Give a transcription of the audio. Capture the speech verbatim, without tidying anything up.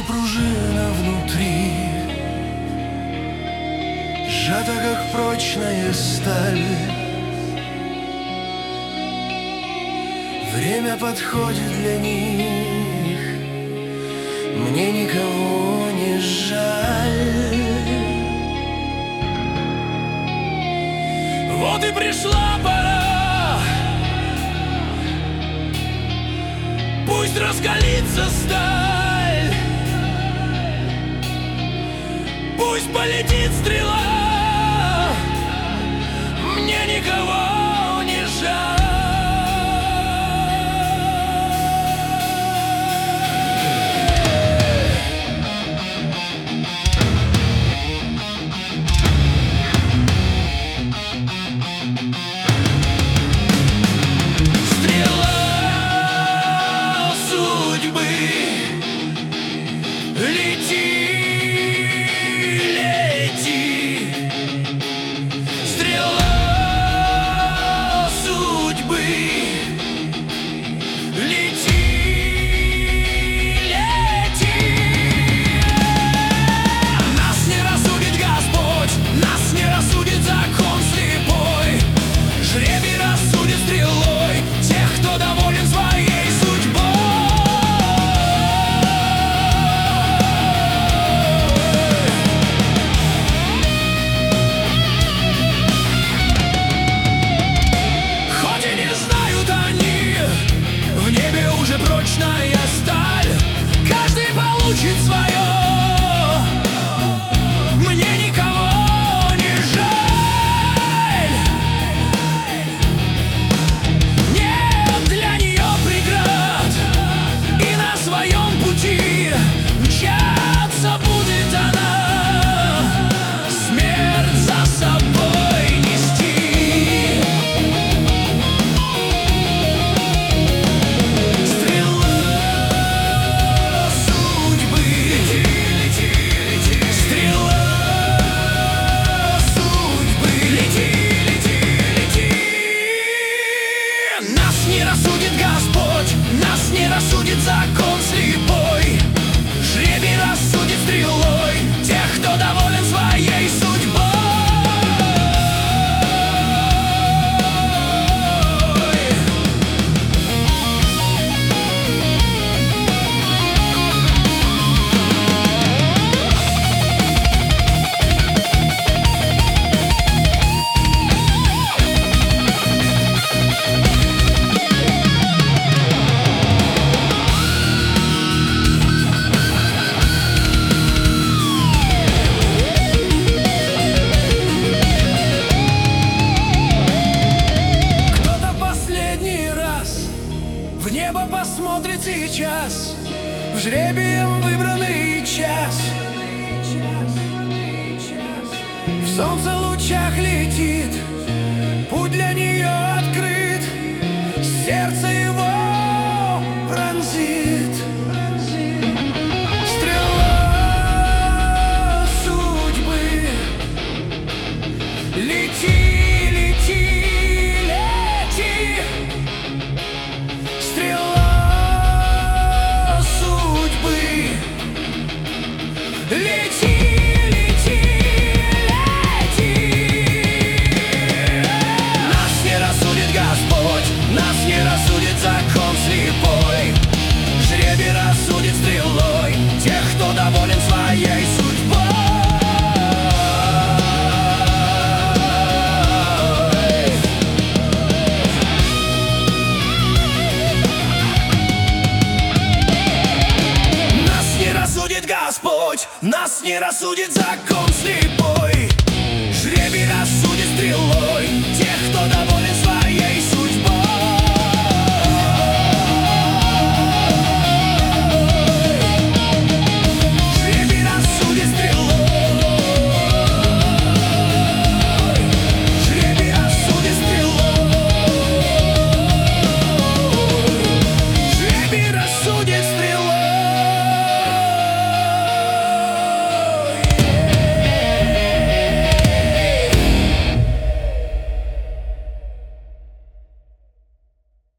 пружина внутри, сжата, как прочная сталь. Время подходит для них, мне никого не жаль. Вот и пришла пора, пусть раскалится сталь, пусть полетит стрела, мне никого не жаль. Прочная сталь, каждый получит свое. Мне никого не жаль. Нет для нее преград, и на своем пути мчаться будет она, смерть за собой нести. Рассудит закон слепой, жребий рассудит стрелой тех, кто доволен своей судьбой. В небо посмотрит сейчас, в жребием выбранный час. В солнце лучах летит, путь для нее открыт, сердце его пронзит. Стрела судьбы, лети, лети, лети. Стрела судьбы, лети, лети, лети. Нас не рассудит Господь, нас не рассудит закон слепой, жребий рассудит стрелой тех, кто доволен своей судьбой. Господь, нас не рассудит закон слепой, жребий рассудит стрелой тех,